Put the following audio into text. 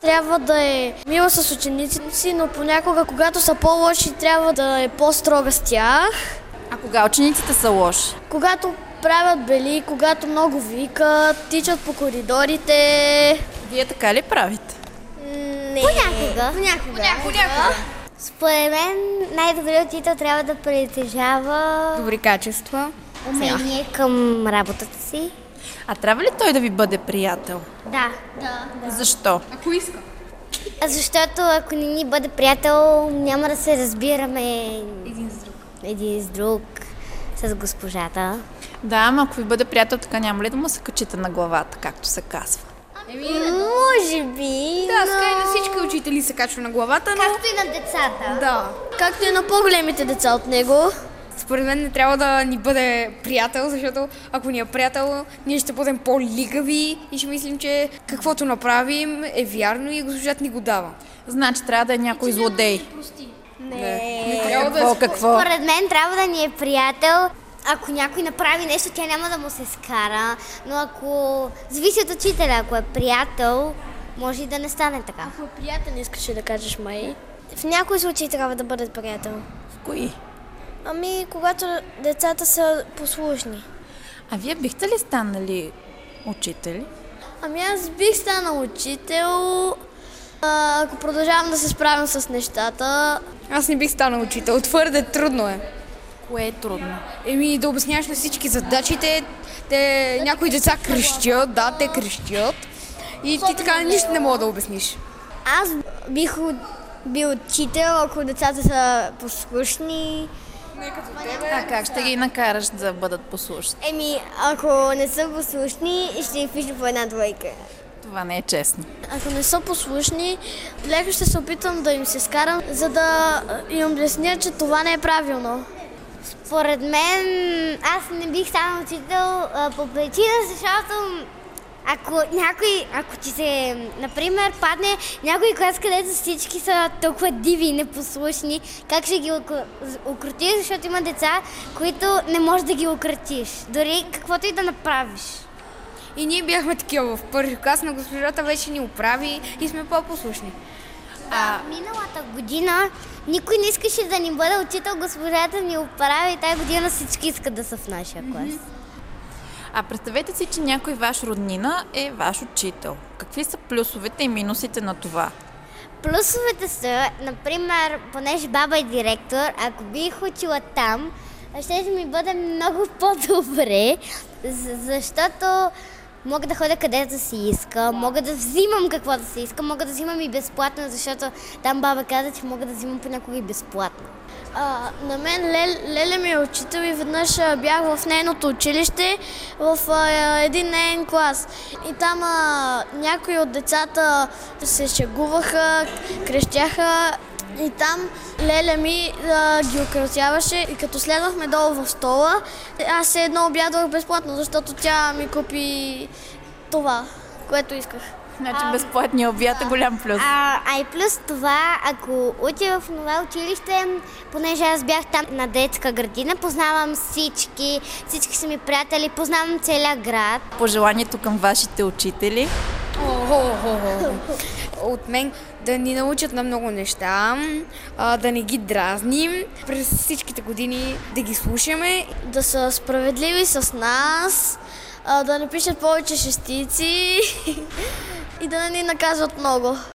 Трябва да е мила с учениците си, но понякога, когато са по-лоши, трябва да е по-строга с тях. А кога учениците са лоши? Когато правят бели, когато много викат, тичат по коридорите. Вие така ли правите? Не. Понякога. Според мен най-добрият учител трябва да притежава Добри качества. умение към работата си. А трябва ли той да ви бъде приятел? Да. Защо? Ако иска. Защото ако не ни бъде приятел, няма да се разбираме един с друг, с госпожата. Да, ама ако ви бъде приятел, така няма ли да му се качите на главата, както се казва? Може би, Да, сега и на всички учители се качва на главата, но... както и на децата. Да. Както и на по-големите деца от него. Според мен не трябва да ни бъде приятел, защото ако ни е приятел, ние ще бъдем по-лигави и ще мислим, че каквото направим е вярно и госпожата ни го дава. Значи трябва да е някой злодей. Не трябва да... Какво? Според мен трябва да ни е приятел. Ако някой направи нещо, тя няма да му се скара, но ако зависи от учителя, ако е приятел, може и да не стане така. Ако приятел не искаше да кажеш май. В някои случаи трябва да бъдат приятел. В кои? Ами, когато децата са послушни. А вие бихте ли станали учители? Ами аз бих станал учител, ако продължавам да се справям с нещата. Аз не бих станал учител, твърде трудно е. Кое е трудно? Да обясняваш на всички задачите, някои деца крещят, да, те крещят и ти така нищо не мога да обясниш. Аз бих бил учител, ако децата са послушни. А как ще ги накараш да бъдат послушни? Ако не са послушни, ще им пиша по една двойка. Това не е честно. Ако не са послушни, леко ще се опитам да им се скарам, за да им обясня, че това не е правилно. Според мен, аз не бих станал учител по причина, защото ако ти се, например, падне някой клас, където всички са толкова диви и непослушни, как ще ги укротиш, защото има деца, които не можеш да ги укротиш, дори каквото и да направиш. И ние бяхме такива в първи клас, но госпожата вече ни оправи и сме по-послушни. Миналата година никой не искаше да ни бъде учител, госпожата ни оправи и тази година всички искат да са в нашия клас. А представете си, че някой ваш роднина е ваш учител. Какви са плюсовете и минусите на това? Плюсовете са, например, понеже баба е директор, ако бих учила там, ще ми бъде много по-добре, защото мога да ходя където си иска, мога да взимам каквото си иска, мога да взимам и безплатно, защото там баба каза, че мога да взимам понякога и безплатно. На мен Леля ми е учител и веднъж бях в нейното училище в един нейн клас. И там някои от децата се шегуваха, крещяха и там Леля ми ги украсяваше и като следвахме долу в стола, аз едно обядвах безплатно, защото тя ми купи това, което исках. Значи безплатният обяд е голям плюс. И плюс това, ако уча в това училище, понеже аз бях там на детска градина, познавам всички са ми приятели, познавам целия град. Пожеланието към вашите учители? От мен да ни научат на много неща, да не ги дразним, през всичките години да ги слушаме. Да са справедливи с нас, да не пишат повече шестици и да не ни наказват много.